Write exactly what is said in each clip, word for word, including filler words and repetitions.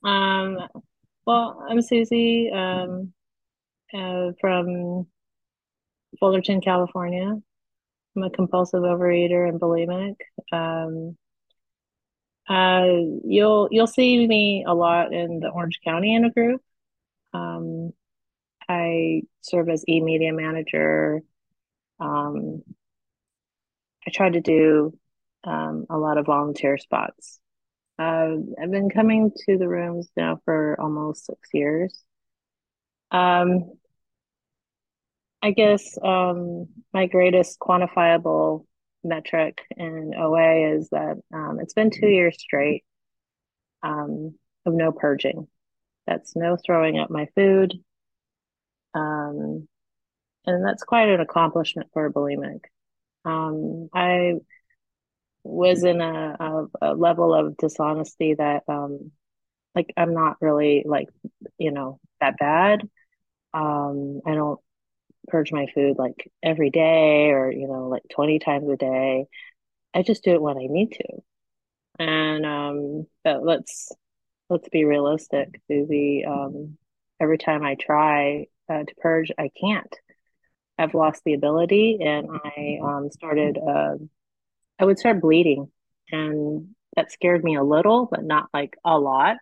Um, well, I'm Susie, um, uh, from Fullerton, California. I'm a compulsive overeater and bulimic. Um, uh, you'll you'll see me a lot in the Orange County in a group. Um, I serve as e-media manager. Um, I try to do um, a lot of volunteer spots. Uh, I've been coming to the rooms now for almost six years. Um, I guess um, my greatest quantifiable metric in O A is that um, it's been two years straight um, of no purging. That's no throwing up my food. Um, and that's quite an accomplishment for a bulimic. Um, I was in a, a, a level of dishonesty that, um, like, I'm not really, like, you know, that bad. Um, I don't purge my food like every day or, you know, like twenty times a day. I just do it when I need to. And um, but let's let's be realistic, Susie. Um, every time I try uh, to purge, I can't. I've lost the ability, and I um, started. Uh, I would start bleeding, and that scared me a little, but not like a lot.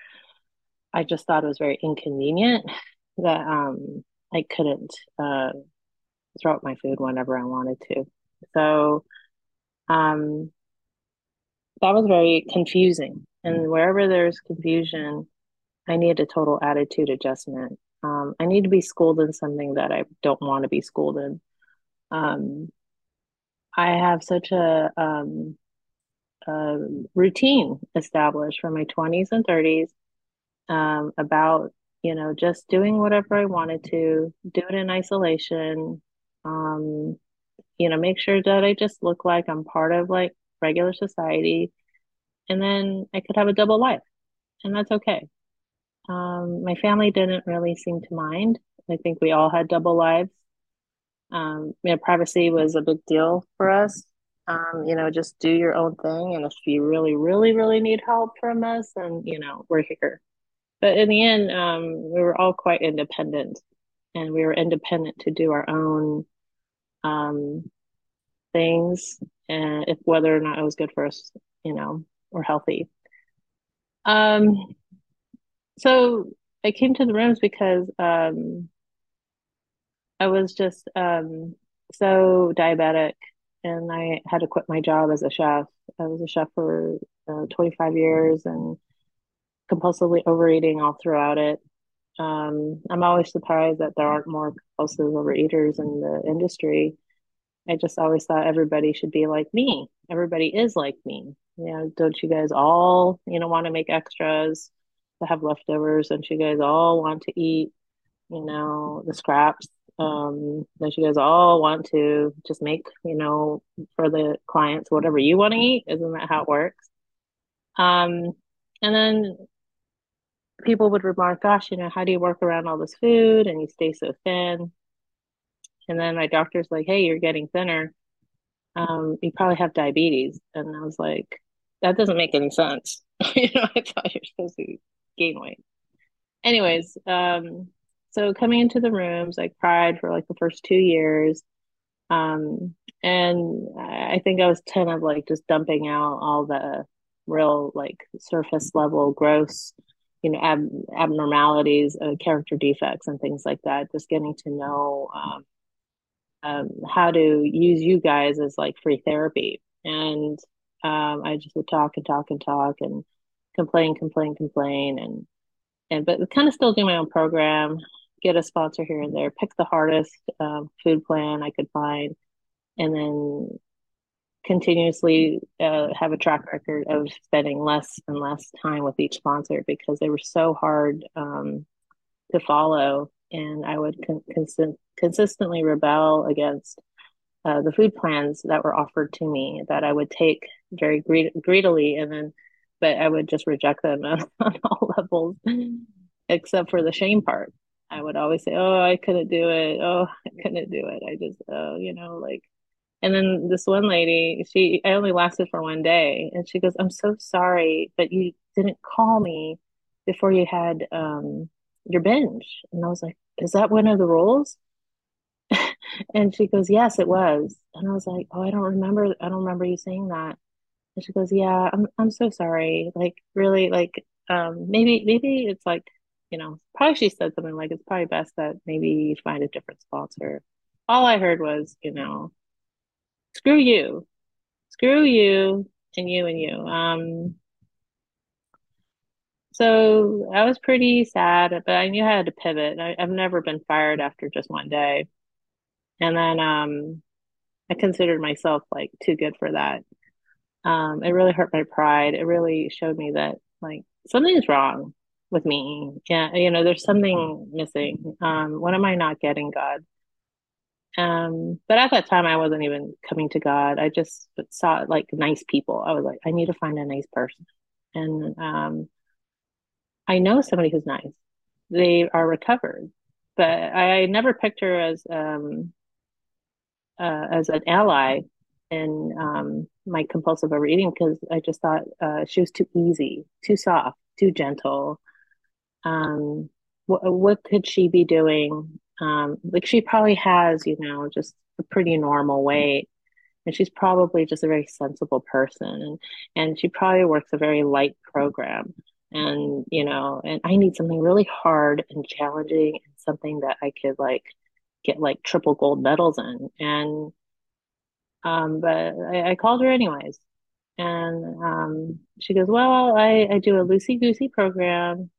I just thought it was very inconvenient that um, I couldn't uh, throw up my food whenever I wanted to. So um, that was very confusing. And wherever there's confusion, I need a total attitude adjustment. Um, I need to be schooled in something that I don't want to be schooled in. Um, I have such a, um, a routine established from my twenties and thirties um, about, you know, just doing whatever I wanted to, do it in isolation, um, you know, make sure that I just look like I'm part of like regular society, and then I could have a double life, and that's okay. Um, my family didn't really seem to mind. I think we all had double lives. Um, you know, privacy was a big deal for us. Um, you know, just do your own thing, and if you really, really, really need help from us, then you know we're here. But in the end, um, we were all quite independent, and we were independent to do our own um, things, and if whether or not it was good for us, you know, or healthy. Um, so I came to the rooms because um, I was just um, so diabetic, and I had to quit my job as a chef. I was a chef for uh, twenty-five years and compulsively overeating all throughout it. Um, I'm always surprised that there aren't more compulsive overeaters in the industry. I just always thought everybody should be like me. Everybody is like me. You know, don't you guys all, you know, want to make extras to have leftovers? Don't you guys all want to eat, you know, the scraps? Um, don't you guys all want to just make, you know, for the clients whatever you want to eat? Isn't that how it works? Um, and then people would remark, gosh, you know, how do you work around all this food and you stay so thin? And then my doctor's like, hey, you're getting thinner. Um, you probably have diabetes. And I was like, that doesn't make any sense. You know, I thought you're supposed to gain weight. Anyways, um, so coming into the rooms, I cried for like the first two years. Um, and I think I was kind of like just dumping out all the real like surface level gross, you know, ab abnormalities, uh, character defects and things like that. Just getting to know um, um, how to use you guys as like free therapy. And um, I just would talk and talk and talk and complain, complain, complain, and and but kind of still do my own program, get a sponsor here and there, pick the hardest um, food plan I could find, and then continuously uh, have a track record of spending less and less time with each sponsor because they were so hard um, to follow. And I would con- consist- consistently rebel against uh, the food plans that were offered to me that I would take very gre- greedily, and then, but I would just reject them on, on all levels, except for the shame part. I would always say, "Oh, I couldn't do it. Oh, I couldn't do it. I just, oh, you know, like." And then this one lady, she, I only lasted for one day, and she goes, "I'm so sorry, but you didn't call me before you had um your binge. And I was like, is that one of the rules? And she goes, yes, it was. And I was like, oh, I don't remember. I don't remember you saying that. And she goes, yeah, I'm I'm so sorry. Like really, like um maybe maybe it's like, you know, probably she said something like it's probably best that maybe you find a different sponsor. All I heard was, you know, screw you, screw you, and you and you. Um, so I was pretty sad, but I knew I had to pivot. I, I've never been fired after just one day. And then um I considered myself like too good for that. Um, it really hurt my pride. It really showed me that like something's wrong with me. Yeah, you know, there's something missing. Um, what am I not getting, God? Um, but at that time, I wasn't even coming to God. I just saw like nice people. I was like, I need to find a nice person, and um, I know somebody who's nice. They are recovered, but I never picked her as um uh, as an ally in um, my compulsive overeating because I just thought uh, she was too easy, too soft, too gentle. Um, what what could she be doing? Um, like she probably has, you know, just a pretty normal weight, and she's probably just a very sensible person, and and she probably works a very light program. And you know, and I need something really hard and challenging, and something that I could like get like triple gold medals in. And um, but I, I called her anyways. And um, she goes, well, I, I do a loosey goosey program.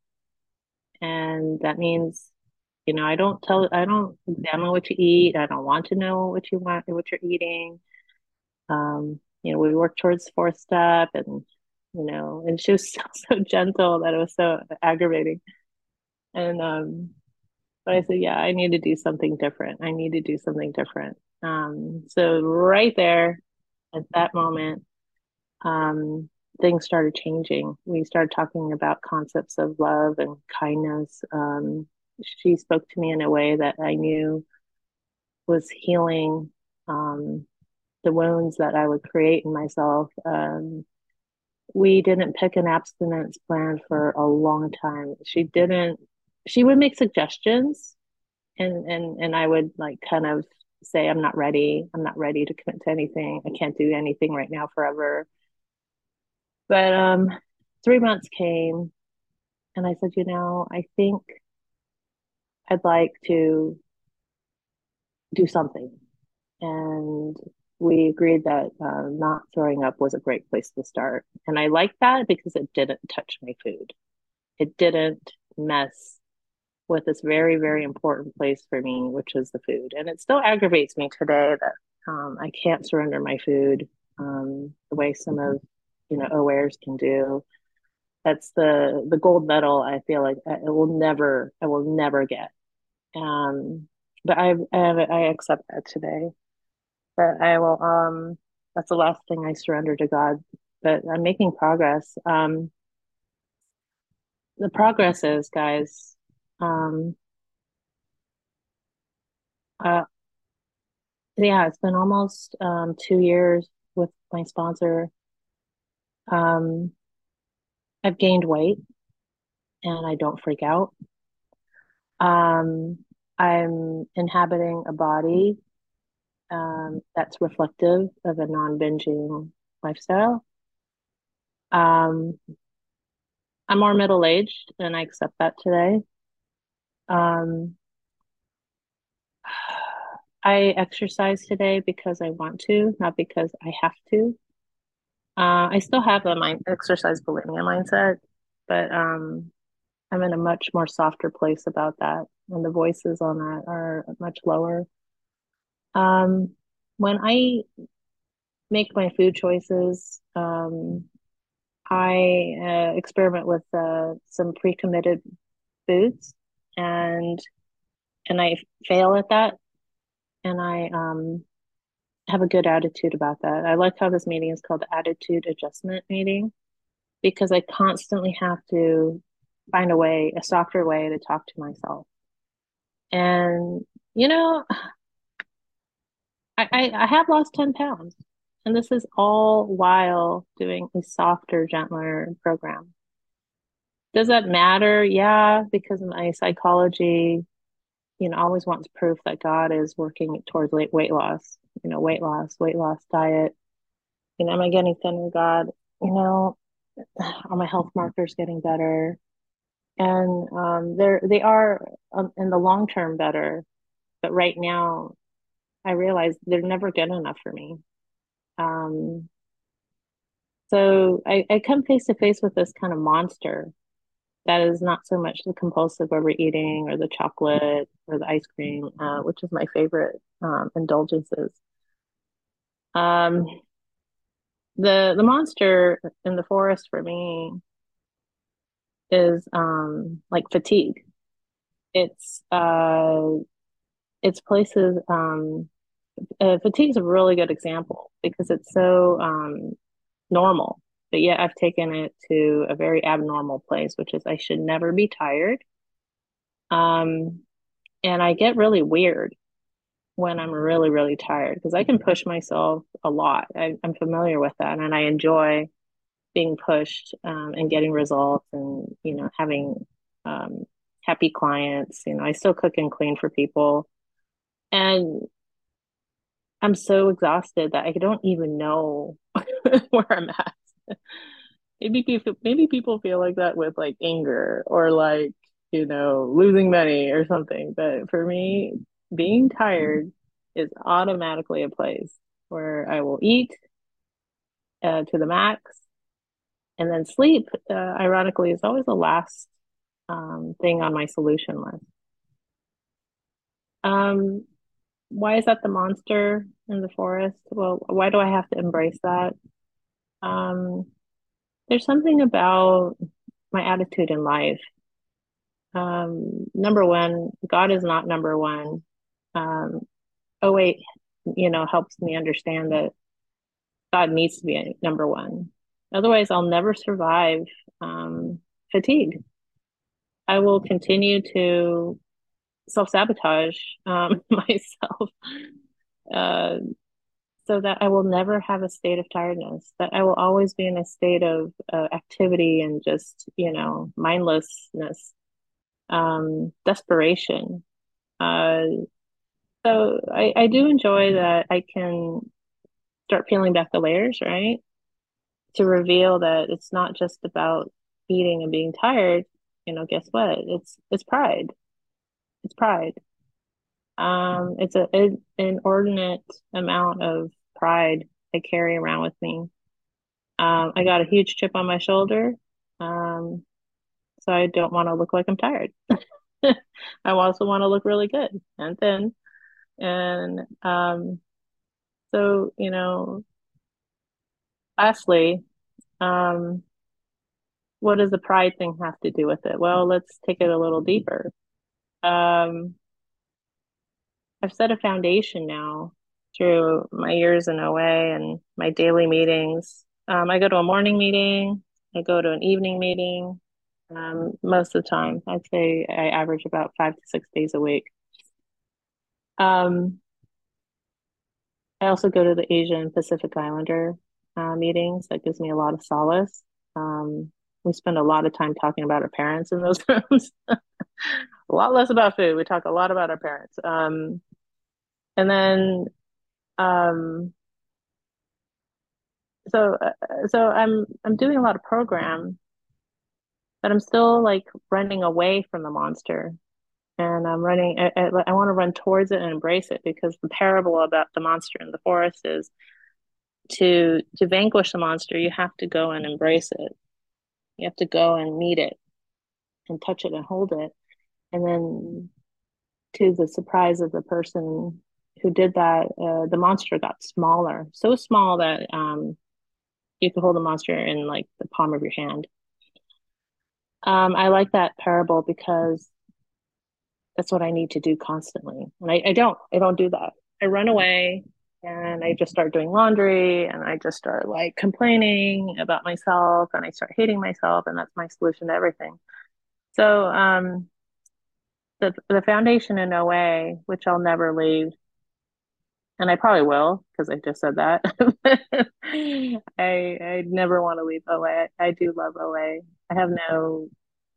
And that means, you know, I don't tell, I don't examine what you eat. I don't want to know what you want, what you're eating. Um, you know, we work towards fourth step and, you know, and she was so, so gentle that it was so aggravating. And, um, but I said, yeah, I need to do something different. I need to do something different. Um, so right there at that moment, um, things started changing. We started talking about concepts of love and kindness. Um, she spoke to me in a way that I knew was healing um, the wounds that I would create in myself. Um, we didn't pick an abstinence plan for a long time. She didn't, she would make suggestions and, and, and I would like kind of say, I'm not ready. I'm not ready to commit to anything. I can't do anything right now forever. But um, three months came, and I said, you know, I think I'd like to do something. And we agreed that uh, not throwing up was a great place to start. And I liked that because it didn't touch my food. It didn't mess with this very, very important place for me, which is the food. And it still aggravates me today that um, I can't surrender my food um, the way some of, you know, O Ers can do. That's the the gold medal. I feel like I will never, I will never get. Um, but I, I, I accept that today. But I will. Um, that's the last thing I surrender to God. But I'm making progress. Um, the progress is, guys. Um, uh, yeah, it's been almost um two years with my sponsor. Um, I've gained weight and I don't freak out. Um, I'm inhabiting a body um, that's reflective of a non-binging lifestyle. Um, I'm more middle-aged, and I accept that today. Um, I exercise today because I want to, not because I have to. Uh, I still have a mind exercise bulimia mindset, but um, I'm in a much more softer place about that, and the voices on that are much lower. Um, when I make my food choices, um, I uh, experiment with uh, some pre-committed foods and and I fail at that and I um, have a good attitude about that. I like how this meeting is called the attitude adjustment meeting because I constantly have to find a way, a softer way to talk to myself. And you know, I, I, I have lost ten pounds. And this is all while doing a softer, gentler program. Does that matter? Yeah, because my psychology, you know, always wants proof that God is working towards weight weight loss, you know, weight loss, weight loss diet. You know, am I getting thinner, God? You know, are my health markers getting better? And um, they're they are um, in the long term better, but right now I realize they're never good enough for me. Um, so I, I come face to face with this kind of monster that is not so much the compulsive overeating or the chocolate or the ice cream, uh, which is my favorite um, indulgences. Um, the the monster in the forest for me is um, like fatigue. It's uh, it's places. Um, uh, fatigue is a really good example because it's so um, normal, but yet I've taken it to a very abnormal place, which is I should never be tired. Um, and I get really weird when I'm really, really tired because I can push myself a lot. I, I'm familiar with that, and I enjoy being pushed um, and getting results, and you know, having um, happy clients. You know, I still cook and clean for people, and I'm so exhausted that I don't even know where I'm at. Maybe people, maybe people feel like that with like anger or like, you know, losing money or something. But for me, being tired is automatically a place where I will eat uh, to the max, and then sleep, uh, ironically, is always the last um, thing on my solution list. Um, why is that the monster in the forest? Well, why do I have to embrace that? Um, there's something about my attitude in life. Um, number one, God is not number one. Um, oh wait, you know, helps me understand that God needs to be number one. Otherwise, I'll never survive um, fatigue. I will continue to self-sabotage um, myself uh, so that I will never have a state of tiredness, that I will always be in a state of uh, activity and just, you know, mindlessness, um, desperation. Uh, so I, I do enjoy that I can start peeling back the layers, right? To reveal that it's not just about eating and being tired. You know, guess what? It's it's pride. It's pride. Um, it's a an inordinate amount of pride I carry around with me. Um, I got a huge chip on my shoulder. Um, so I don't want to look like I'm tired. I also want to look really good and thin. And um, so, you know, lastly, um, what does the pride thing have to do with it? Well, let's take it a little deeper. Um, I've set a foundation now through my years in O A and my daily meetings. Um, I go to a morning meeting, I go to an evening meeting, um, most of the time. I'd say I average about five to six days a week. Um, I also go to the Asian Pacific Islander uh, meetings. That gives me a lot of solace. Um, we spend a lot of time talking about our parents in those rooms. A lot less about food. We talk a lot about our parents. Um, and then um, so uh, so I'm I'm doing a lot of program, but I'm still like running away from the monster. And I'm running, I, I, I want to run towards it and embrace it because the parable about the monster in the forest is to to vanquish the monster, you have to go and embrace it. You have to go and meet it and touch it and hold it. And then to the surprise of the person who did that, uh, the monster got smaller, so small that um, you could hold the monster in like the palm of your hand. Um, I like that parable because that's what I need to do constantly. And I, I don't, I don't do that. I run away and I just start doing laundry and I just start like complaining about myself and I start hating myself. And that's my solution to everything. So, um, the, the foundation in O A, which I'll never leave, and I probably will because I just said that. I I never want to leave O A. I, I do love O A. I have no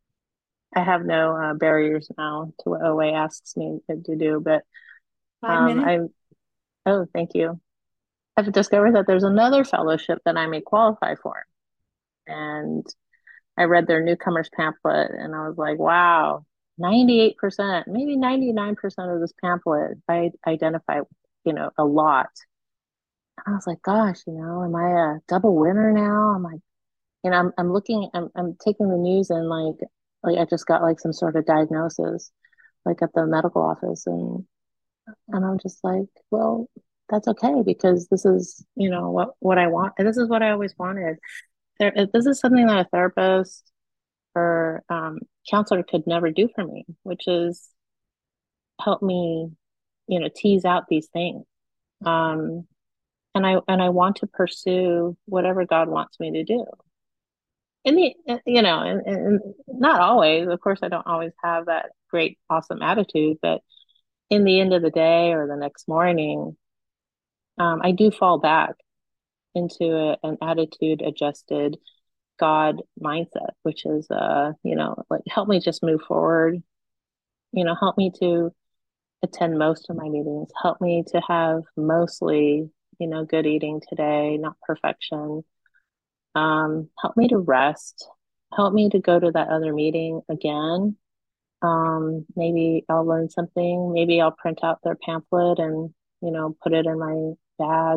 I have no uh, barriers now to what O A asks me to, to do, but Five um, minutes. I, oh, thank you. I've discovered that there's another fellowship that I may qualify for. And I read their newcomers pamphlet and I was like, wow, ninety-eight percent, maybe ninety-nine percent of this pamphlet, I identify, you know, a lot. And I was like, gosh, you know, am I a double winner now? I'm like, you know, I'm, I'm looking, I'm, I'm taking the news and like, like I just got like some sort of diagnosis, like at the medical office. And, and I'm just like, well, that's okay because this is, you know, what, what I want. And this is what I always wanted. There, this is something that a therapist or um, counselor could never do for me, which is help me, you know, tease out these things. Um, and I and I want to pursue whatever God wants me to do. In the, you know, and, and not always. Of course, I don't always have that great, awesome attitude, but in the end of the day or the next morning, um, I do fall back into a, an attitude adjusted God mindset, which is, uh, you know, like help me just move forward. You know, help me to attend most of my meetings. Help me to have mostly, you know, good eating today, not perfection. Um, help me to rest. Help me to go to that other meeting again. Um, maybe I'll learn something. Maybe I'll print out their pamphlet and, you know, put it in my bag.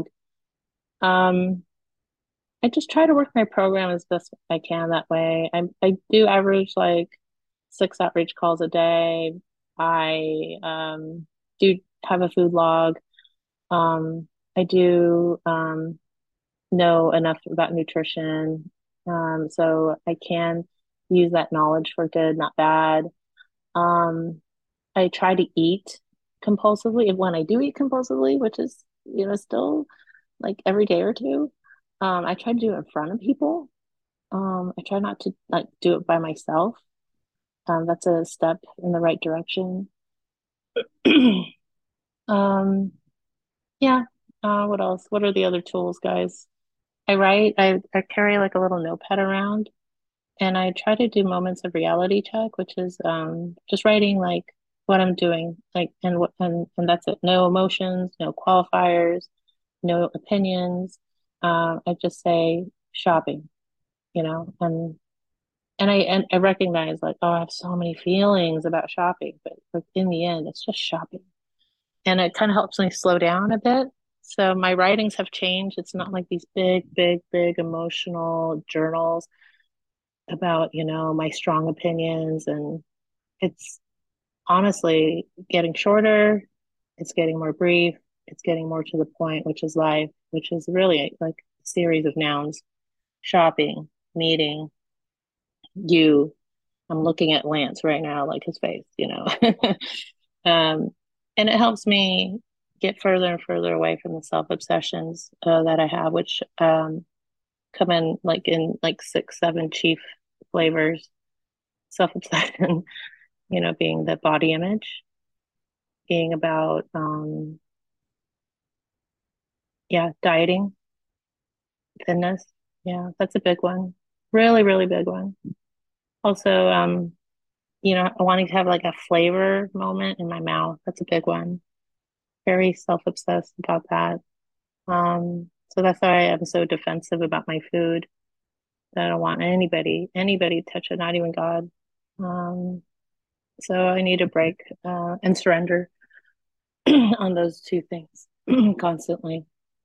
Um, I just try to work my program as best I can that way. I I do average like six outreach calls a day. I um do have a food log. Um, I do um, know enough about nutrition, um, so I can use that knowledge for good, not bad. Um, I try to eat compulsively. When I do eat compulsively, which is, you know, still like every day or two, um, I try to do it in front of people. Um, I try not to like do it by myself. Um, that's a step in the right direction. Um, yeah. Uh, what else? What are the other tools, guys? I write, I, I carry like a little notepad around and I try to do moments of reality check, which is um just writing like what I'm doing, like and what and, and that's it. No emotions, no qualifiers, no opinions. Um, I just say shopping, you know, and and I and I recognize like, oh, I have so many feelings about shopping, but like in the end, it's just shopping. And it kind of helps me slow down a bit. So my writings have changed. It's not like these big, big, big emotional journals about, you know, my strong opinions. And it's honestly getting shorter. It's getting more brief. It's getting more to the point, which is life, which is really like a series of nouns, shopping, meeting, you. I'm looking at Lance right now, like his face, you know. um, and it helps me get further and further away from the self obsessions uh, that I have, which um, come in like in like six, seven chief flavors. Self obsession, you know, being the body image, being about, um, yeah, dieting, thinness. Yeah, that's a big one. Really, really big one. Also, um, you know, wanting to have like a flavor moment in my mouth. That's a big one. Very self-obsessed about that. Um, so that's why I'm so defensive about my food. That I don't want anybody, anybody to touch it, not even God. Um, so I need to break uh, and surrender on those two things constantly.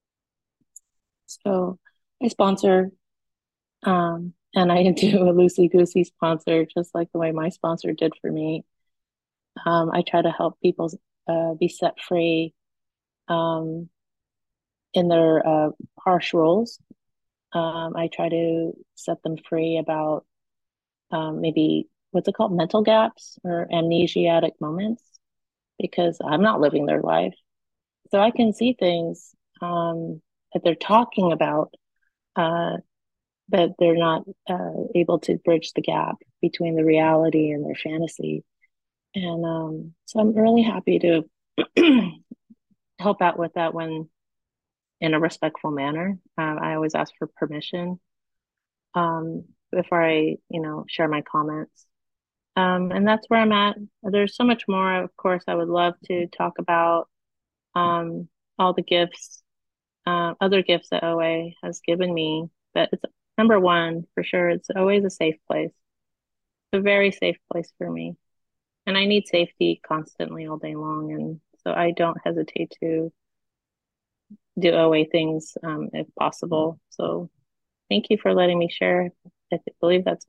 So I sponsor, um, and I do a loosey goosey sponsor, just like the way my sponsor did for me. Um, I try to help people uh, be set free um, in their uh, harsh roles. Um, I try to set them free about um, maybe what's it called, mental gaps or amnesiatic moments, because I'm not living their life. So I can see things um, that they're talking about, uh, but they're not uh, able to bridge the gap between the reality and their fantasy. And um, so I'm really happy to help out with that when in a respectful manner. Um, I always ask for permission um, before I, you know, share my comments. Um, and that's where I'm at. There's so much more, of course, I would love to talk about um, all the gifts, uh, other gifts that O A has given me. But it's number one for sure. It's always a safe place. It's a very safe place for me. And I need safety constantly all day long. And so I don't hesitate to do O A things um, if possible. So thank you for letting me share. I believe that's